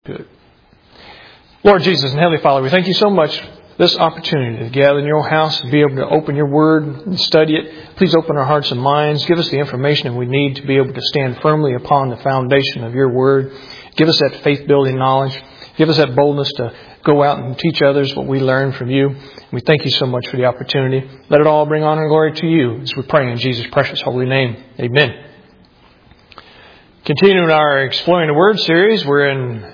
Good. Lord Jesus and Heavenly Father, we thank you so much for this opportunity to gather in your house and be able to open your word and study it. Please open our hearts and minds. Give us the information that we need to be able to stand firmly upon the foundation of your word. Give us that faith-building knowledge. Give us that boldness to go out and teach others what we learn from you. We thank you so much for the opportunity. Let it all bring honor and glory to you as we pray in Jesus' precious holy name. Amen. Continuing our Exploring the Word series, we're in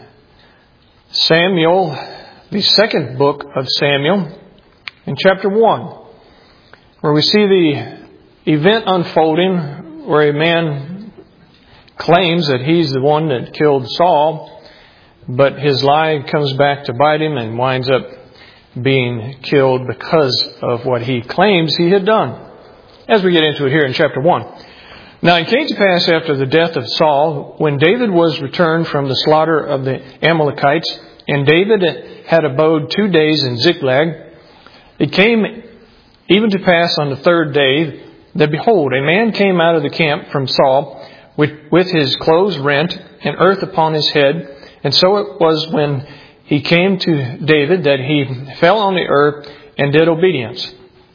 Samuel, the second book of Samuel, in chapter 1, where we see the event unfolding where a man claims that he's the one that killed Saul, but his lie comes back to bite him and winds up being killed because of what he claims he had done. As we get into it here in chapter 1. Now it came to pass after the death of Saul, when David was returned from the slaughter of the Amalekites, and David had abode 2 days in Ziklag, it came even to pass on the third day that, behold, a man came out of the camp from Saul with his clothes rent and earth upon his head. And so it was when he came to David that he fell on the earth and did obedience.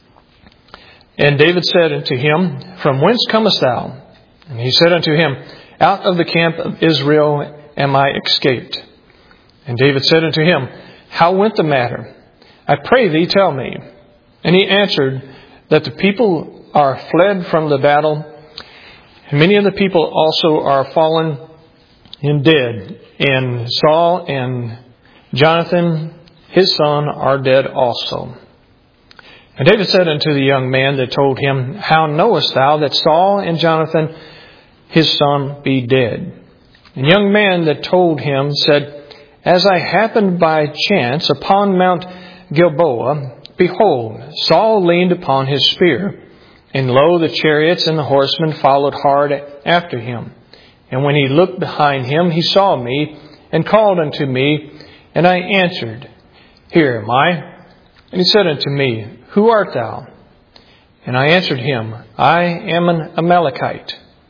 And David said unto him, From whence comest thou? And he said unto him, Out of the camp of Israel am I escaped. And David said unto him, How went the matter? I pray thee, tell me. And he answered, That the people are fled from the battle, and many of the people also are fallen and dead. And Saul and Jonathan, his son, are dead also. And David said unto the young man that told him, How knowest thou that Saul and Jonathan, his son, be dead? And the young man that told him said, As I happened by chance upon Mount Gilboa, behold, Saul leaned upon his spear, and lo, the chariots and the horsemen followed hard after him. And when he looked behind him, he saw me, and called unto me, and I answered, Here am I. And he said unto me, Who art thou? And I answered him, I am an Amalekite.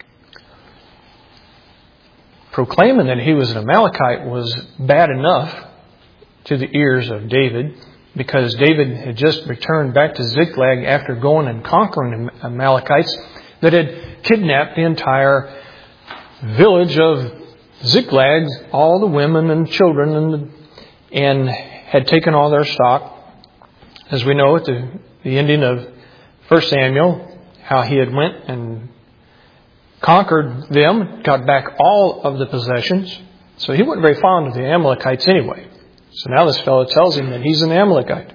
Proclaiming that he was an Amalekite was bad enough to the ears of David, because David had just returned back to Ziklag after going and conquering the Amalekites that had kidnapped the entire village of Ziklag, all the women and children, and had taken all their stock. As we know at the ending of 1 Samuel, how he had went and conquered them, got back all of the possessions. So he wasn't very fond of the Amalekites anyway. So now this fellow tells him that he's an Amalekite.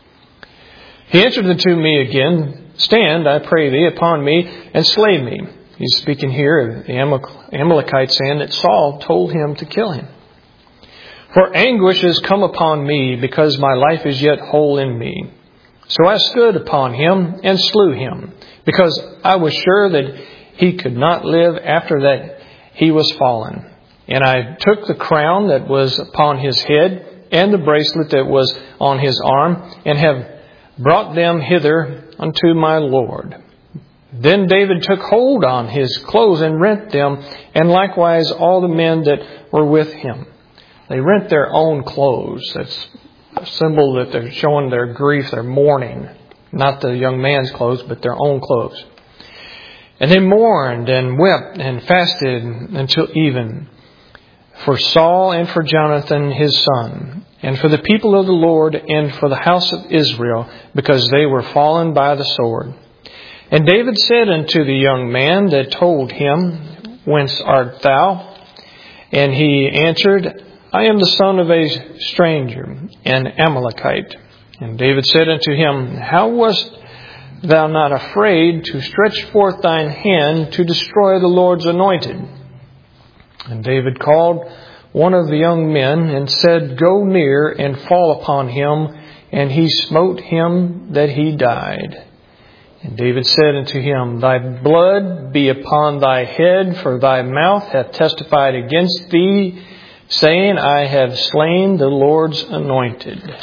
He answered unto me again, Stand, I pray thee, upon me, and slay me. He's speaking here of the Amalekites, saying that Saul told him to kill him. For anguish is come upon me, because my life is yet whole in me. So I stood upon him and slew him, because I was sure that he could not live after that he was fallen. And I took the crown that was upon his head, and the bracelet that was on his arm, and have brought them hither unto my Lord. Then David took hold on his clothes and rent them, and likewise all the men that were with him. They rent their own clothes. That's a symbol that they're showing their grief, their mourning. Not the young man's clothes, but their own clothes. And they mourned and wept and fasted until even for Saul and for Jonathan his son, and for the people of the Lord and for the house of Israel, because they were fallen by the sword. And David said unto the young man that told him, Whence art thou? And he answered, I am the son of a stranger, an Amalekite. And David said unto him, How wast thou not afraid to stretch forth thine hand to destroy the Lord's anointed? And David called one of the young men and said, Go near and fall upon him. And he smote him that he died. And David said unto him, Thy blood be upon thy head, for thy mouth hath testified against thee, saying, I have slain the Lord's anointed.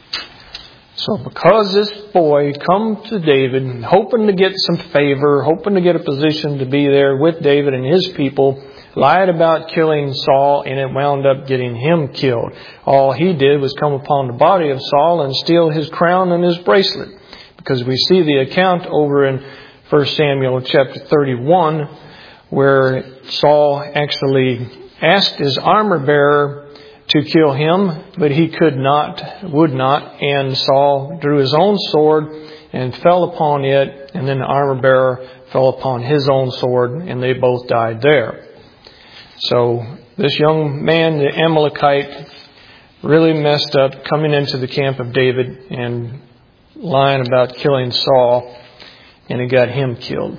So because this boy come to David, hoping to get some favor, hoping to get a position to be there with David and his people, lied about killing Saul, and it wound up getting him killed. All he did was come upon the body of Saul and steal his crown and his bracelet. Because we see the account over in 1 Samuel chapter 31, where Saul actually asked his armor bearer to kill him, but he would not, and Saul drew his own sword and fell upon it, and then the armor bearer fell upon his own sword, and they both died there. So this young man, the Amalekite, really messed up coming into the camp of David and lying about killing Saul, and it got him killed.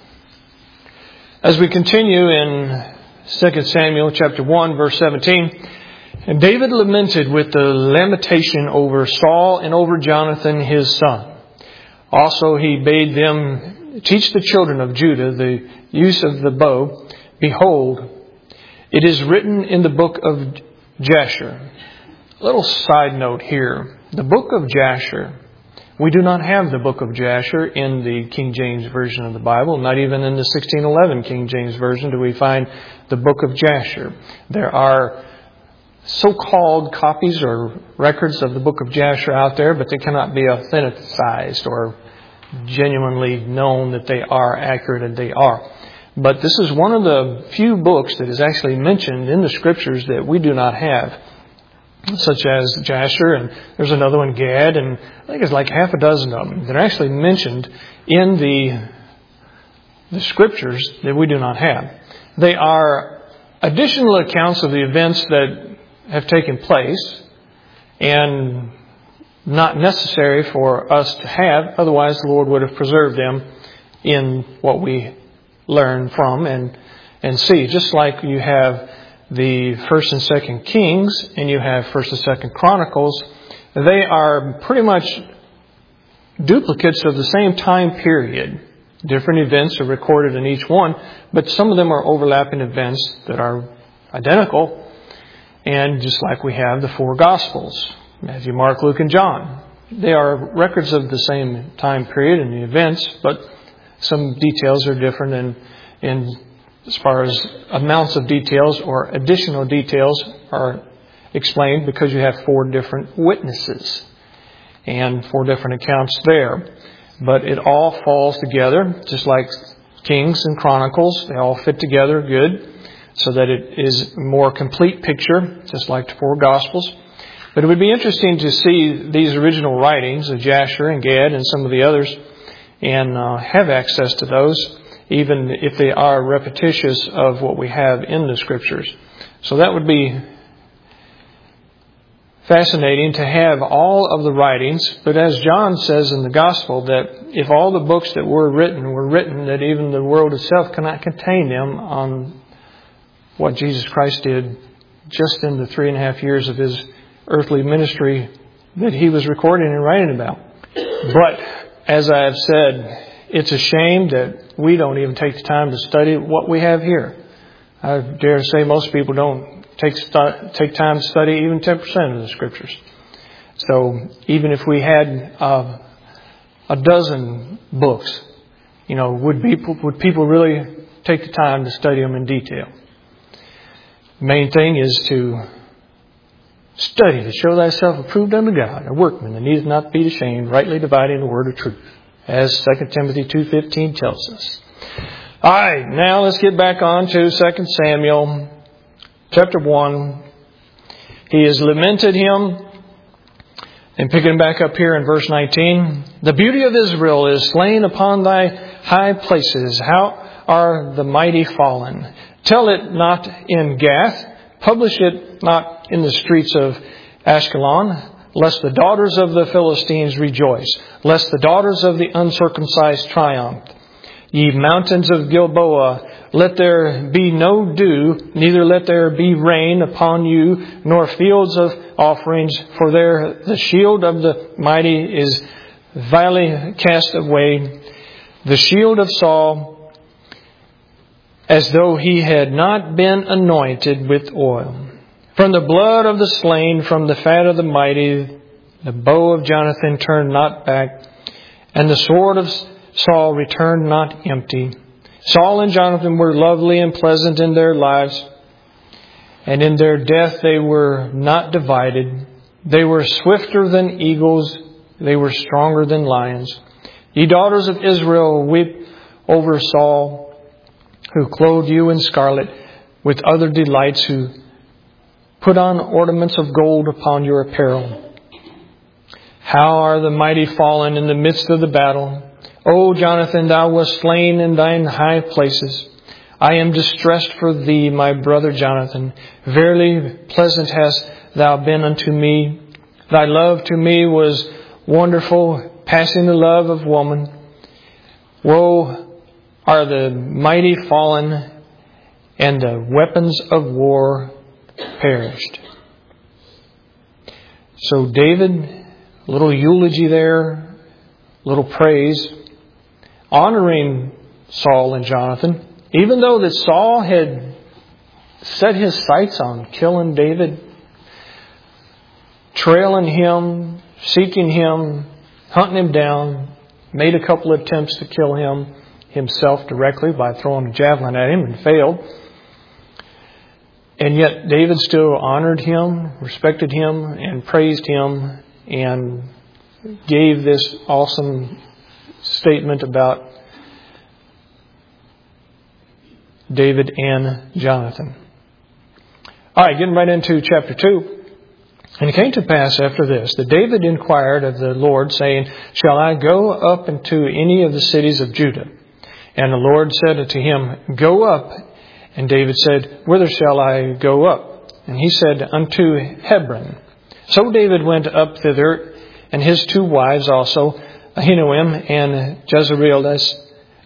As we continue in 2 Samuel chapter 1, verse 17, and David lamented with the lamentation over Saul and over Jonathan his son. Also he bade them teach the children of Judah the use of the bow. Behold, it is written in the book of Jasher. A little side note here. The book of Jasher. We do not have the book of Jasher in the King James Version of the Bible. Not even in the 1611 King James Version do we find the book of Jasher. There are so-called copies or records of the book of Jasher out there, but they cannot be authenticized or genuinely known that they are accurate, and they are. But this is one of the few books that is actually mentioned in the Scriptures that we do not have, such as Jasher, and there's another one, Gad, and I think it's like half a dozen of them that are actually mentioned in the Scriptures that we do not have. They are additional accounts of the events that have taken place and not necessary for us to have. Otherwise, the Lord would have preserved them in what we learn from and see. Just like you have the 1st and 2nd Kings and you have 1st and 2nd Chronicles, they are pretty much duplicates of the same time period. Different events are recorded in each one, but some of them are overlapping events that are identical. And just like we have the 4 Gospels, Matthew, Mark, Luke, and John. They are records of the same time period and the events, but some details are different in as far as amounts of details or additional details are explained because you have 4 different witnesses and 4 different accounts there. But it all falls together, just like Kings and Chronicles. They all fit together good, so that it is a more complete picture, just like the 4 Gospels. But it would be interesting to see these original writings of Jasher and Gad and some of the others and have access to those, even if they are repetitious of what we have in the Scriptures. So that would be fascinating to have all of the writings. But as John says in the Gospel, that if all the books that were written, that even the world itself cannot contain them on what Jesus Christ did just in the 3.5 years of His earthly ministry that He was recording and writing about. But as I have said, it's a shame that we don't even take the time to study what we have here. I dare say most people don't take time to study even 10% of the Scriptures. So even if we had a dozen books, would people really take the time to study them in detail? The main thing is to study to show thyself approved unto God, a workman that needeth not be ashamed, rightly dividing the word of truth, as 2 Timothy 2:15 tells us. All right, now let's get back on to 2 Samuel chapter 1. He has lamented him. And picking back up here in verse 19, the beauty of Israel is slain upon thy high places. How are the mighty fallen? Tell it not in Gath. Publish it not in the streets of Ashkelon, lest the daughters of the Philistines rejoice, lest the daughters of the uncircumcised triumph. Ye mountains of Gilboa, let there be no dew, neither let there be rain upon you, nor fields of offerings, for there the shield of the mighty is vilely cast away, the shield of Saul, as though he had not been anointed with oil. From the blood of the slain, from the fat of the mighty, the bow of Jonathan turned not back, and the sword of Saul returned not empty. Saul and Jonathan were lovely and pleasant in their lives, and in their death they were not divided. They were swifter than eagles. They were stronger than lions. Ye daughters of Israel, weep over Saul, who clothed you in scarlet with other delights, who put on ornaments of gold upon your apparel. How are the mighty fallen in the midst of the battle? O Jonathan, thou wast slain in thine high places. I am distressed for thee, my brother Jonathan. Verily pleasant hast thou been unto me. Thy love to me was wonderful, passing the love of woman. Woe are the mighty fallen, and the weapons of war perished. So David, a little eulogy there, a little praise, honoring Saul and Jonathan. Even though that Saul had set his sights on killing David, trailing him, seeking him, hunting him down, made a couple of attempts to kill him himself directly by throwing a javelin at him and failed. And yet David still honored him, respected him, and praised him, and gave this awesome statement about David and Jonathan. All right, getting right into chapter 2. And it came to pass after this that David inquired of the Lord, saying, Shall I go up into any of the cities of Judah? And the Lord said unto him, Go up. And David said, Whither shall I go up? And he said, Unto Hebron. So David went up thither, and his 2 wives also, Ahinoam and Jezreelitess,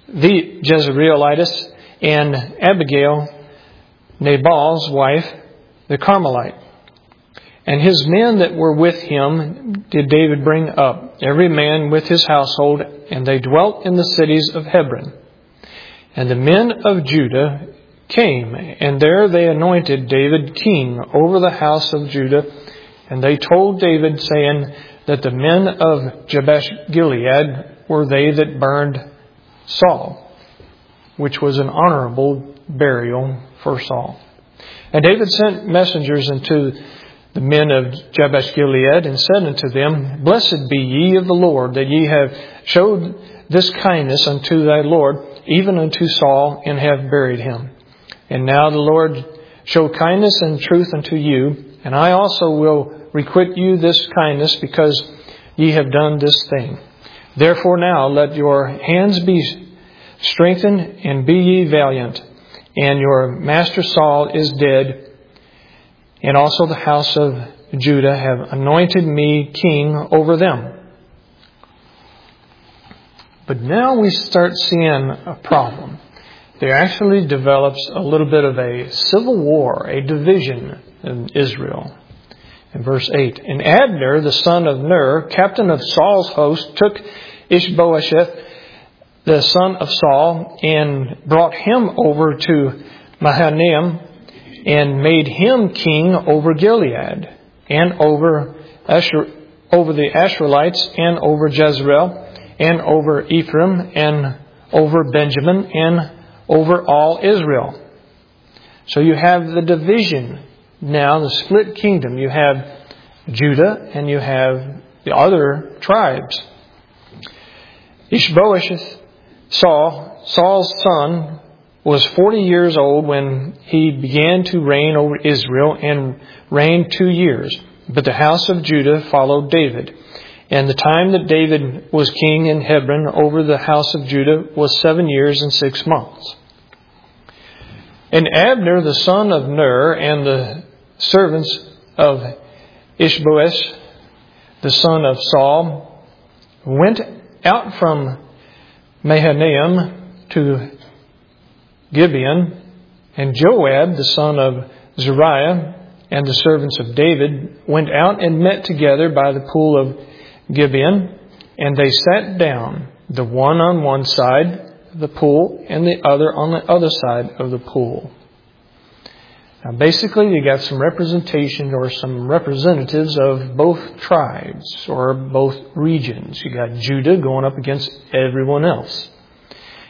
and Abigail, Nabal's wife, the Carmelite. And his men that were with him did David bring up, every man with his household, and they dwelt in the cities of Hebron. And the men of Judah came, and there they anointed David king over the house of Judah. And they told David, saying that the men of Jabesh Gilead were they that burned Saul, which was an honorable burial for Saul. And David sent messengers unto the men of Jabesh Gilead, and said unto them, Blessed be ye of the Lord, that ye have showed this kindness unto thy Lord, even unto Saul, and have buried him. And now the Lord show kindness and truth unto you, and I also will requite you this kindness, because ye have done this thing. Therefore now let your hands be strengthened, and be ye valiant. And your master Saul is dead, and also the house of Judah have anointed me king over them. But now we start seeing a problem. There actually develops a little bit of a civil war, a division in Israel. In verse 8, And Abner, the son of Ner, captain of Saul's host, took Ishbosheth, the son of Saul, and brought him over to Mahanaim, and made him king over Gilead, and over the Asherites, and over Jezreel, and over Ephraim, and over Benjamin, and over all Israel. So you have the division now, the split kingdom. You have Judah, and you have the other tribes. Ishbosheth, Saul's son, was 40 years old when he began to reign over Israel, and reigned 2 years. But the house of Judah followed David. And the time that David was king in Hebron over the house of Judah was 7 years and 6 months. And Abner, the son of Ner, and the servants of Ishbosheth, the son of Saul, went out from Mahanaim to Gibeon, and Joab, the son of Zeruiah, and the servants of David went out and met together by the pool of Gibeon, and they sat down, the one on one side of the pool and the other on the other side of the pool. Now basically you got some representation or some representatives of both tribes or both regions. You got Judah going up against everyone else.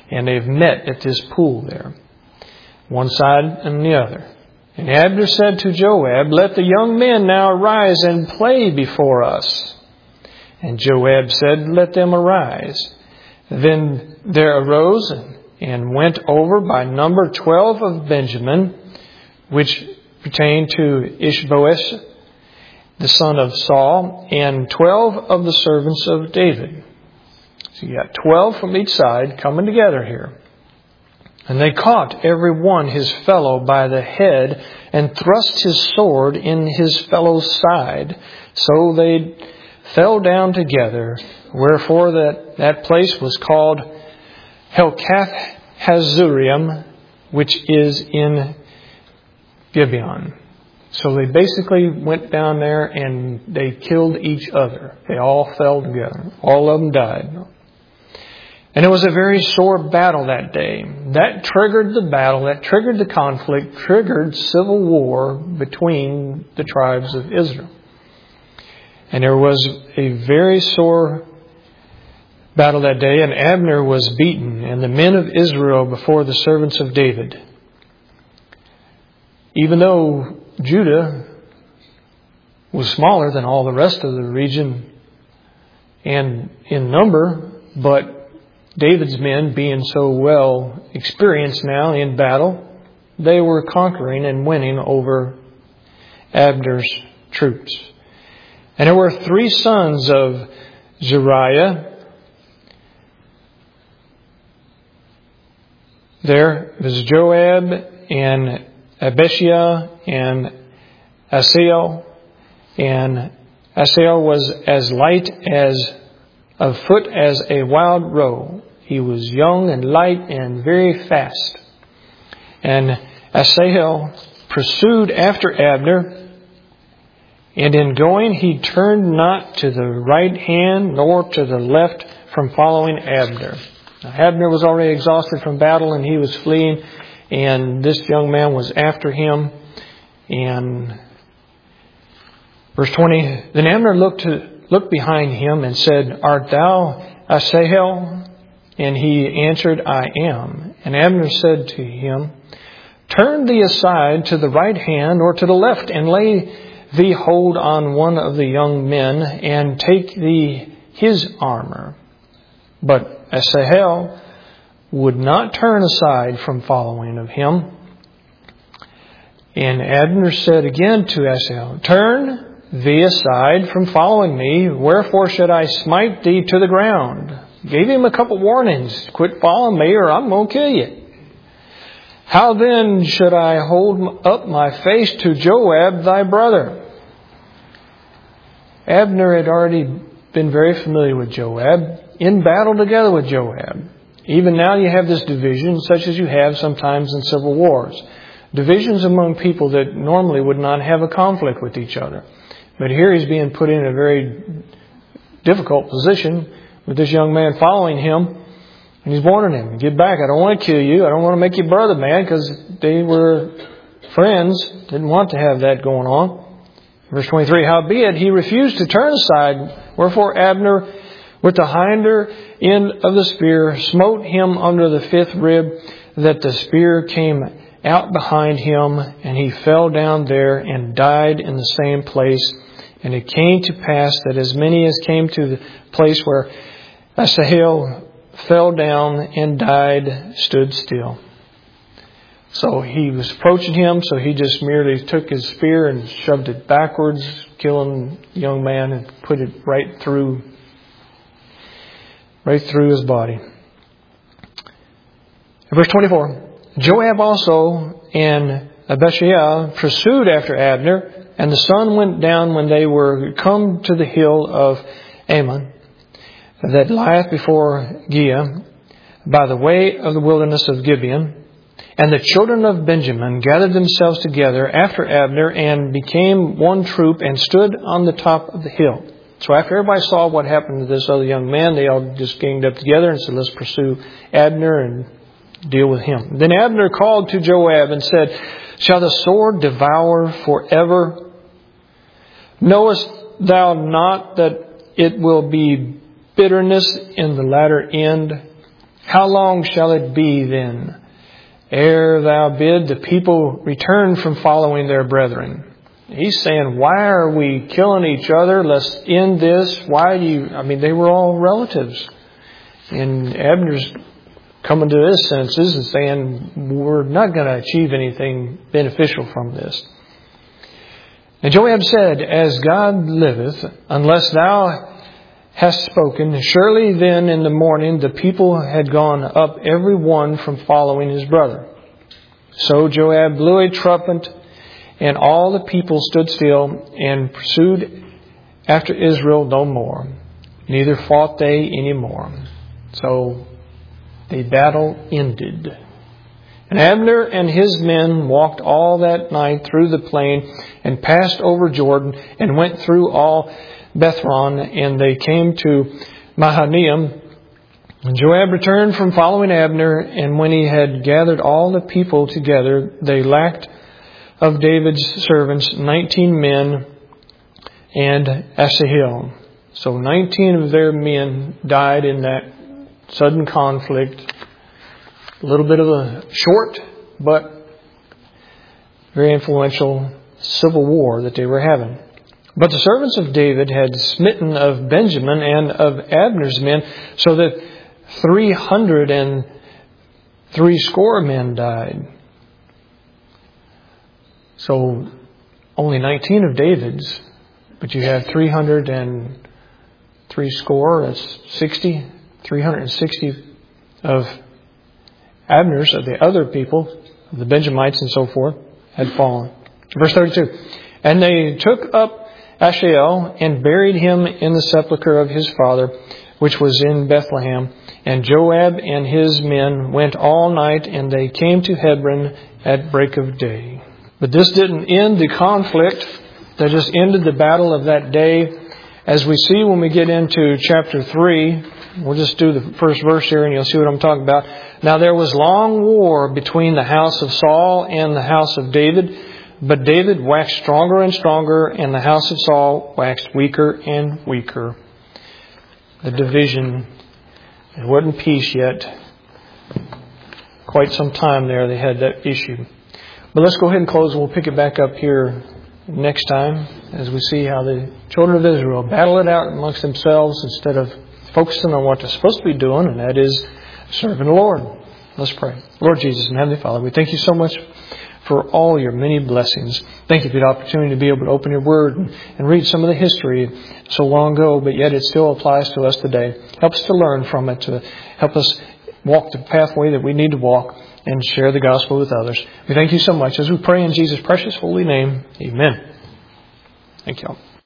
And they've met at this pool there, one side and the other. And Abner said to Joab, "Let the young men now arise and play before us." And Joab said, "Let them arise." Then there arose and went over by number 12 of Benjamin, which pertained to Ishbosheth, the son of Saul, and 12 of the servants of David. So you got 12 from each side coming together here. And they caught every one his fellow by the head and thrust his sword in his fellow's side. So they fell down together, wherefore that place was called Helkath Hazurim, which is in Gibeon. So they basically went down there and they killed each other. They all fell together. All of them died. And it was a very sore battle that day. That triggered the battle, that triggered the conflict, triggered civil war between the tribes of Israel. And there was a very sore battle that day, and Abner was beaten, and the men of Israel before the servants of David. Even though Judah was smaller than all the rest of the region and in number, but David's men, being so well experienced now in battle, they were conquering and winning over Abner's troops. And there were 3 sons of Zeruiah. There was Joab and Abishai and Asahel. And Asahel was as light as of foot as a wild roe. He was young and light and very fast. And Asahel pursued after Abner, and in going he turned not to the right hand nor to the left from following Abner. Now, Abner was already exhausted from battle and he was fleeing, and this young man was after him. And verse 20, then Abner looked behind him and said, "Art thou Asahel?" And he answered, "I am." And Abner said to him, "Turn thee aside to the right hand or to the left, and lay thee hold on one of the young men, and take thee his armor." But Asahel would not turn aside from following of him. And Abner said again to Asahel, "Turn thee aside from following me, wherefore should I smite thee to the ground?" Gave him a couple warnings. Quit following me or I'm going to kill you. "How then should I hold up my face to Joab thy brother?" Abner had already been very familiar with Joab, in battle together with Joab. Even now you have this division, such as you have sometimes in civil wars. Divisions among people that normally would not have a conflict with each other. But here he's being put in a very difficult position with this young man following him. And he's warning him, "Get back. I don't want to kill you. I don't want to make your brother mad," because they were friends. Didn't want to have that going on. Verse 23, "Howbeit he refused to turn aside. Wherefore Abner with the hinder end of the spear smote him under the 5th rib, that the spear came out behind him, and he fell down there and died in the same place. And it came to pass that as many as came to the place where Asahel fell down and died stood still." So he was approaching him, so he just merely took his spear and shoved it backwards, killing the young man, and put it right through his body. Verse 24, "Joab also and Abishai pursued after Abner, and the sun went down when they were come to the hill of Ammon, that lieth before Giah, by the way of the wilderness of Gibeon. And the children of Benjamin gathered themselves together after Abner, and became one troop, and stood on the top of the hill." So after everybody saw what happened to this other young man, they all just ganged up together and said, "Let's pursue Abner and deal with him." Then Abner called to Joab and said, "Shall the sword devour forever? Knowest thou not that it will be bitterness in the latter end? How long shall it be then, ere thou bid the people return from following their brethren? He's saying, why are we killing each other? Let's end this. They were all relatives. And Abner's coming to his senses and saying, we're not going to achieve anything beneficial from this. And Joab said, as God liveth, unless thou hast spoken, surely then in the morning the people had gone up every one from following his brother. So Joab blew a trumpet, and all the people stood still and pursued after Israel no more. Neither fought they any more. So the battle ended. And Abner and his men walked all that night through the plain and passed over Jordan and went through all Bethron, and they came to Mahanaim. And Joab returned from following Abner, and when he had gathered all the people together, they lacked of David's servants 19 men and Asahel. So 19 of their men died in that sudden conflict. A little bit of a short, but very influential civil war that they were having. But the servants of David had smitten of Benjamin and of Abner's men, so that 360 men died. So only 19 of David's, but you have 360, that's 60, 360 of Abner's, of the other people, the Benjamites and so forth, had fallen. Verse 32. And they took up Asahel and buried him in the sepulchre of his father, which was in Bethlehem. And Joab and his men went all night, and they came to Hebron at break of day. But this didn't end the conflict. That just ended the battle of that day. As we see when we get into chapter 3, we'll just do the first verse here and you'll see what I'm talking about. Now there was long war between the house of Saul and the house of David, but David waxed stronger and stronger, and the house of Saul waxed weaker and weaker. The division, it wasn't peace yet. Quite some time there they had that issue. But let's go ahead and close, and we'll pick it back up here next time as we see how the children of Israel battle it out amongst themselves instead of focusing on what they're supposed to be doing, and that is serving the Lord. Let's pray. Lord Jesus and Heavenly Father, we thank you so much for all your many blessings. Thank you for the opportunity to be able to open your Word and read some of the history so long ago, but yet it still applies to us today. Help us to learn from it, to help us walk the pathway that we need to walk and share the gospel with others. We thank you so much as we pray in Jesus' precious holy name. Amen. Thank you all.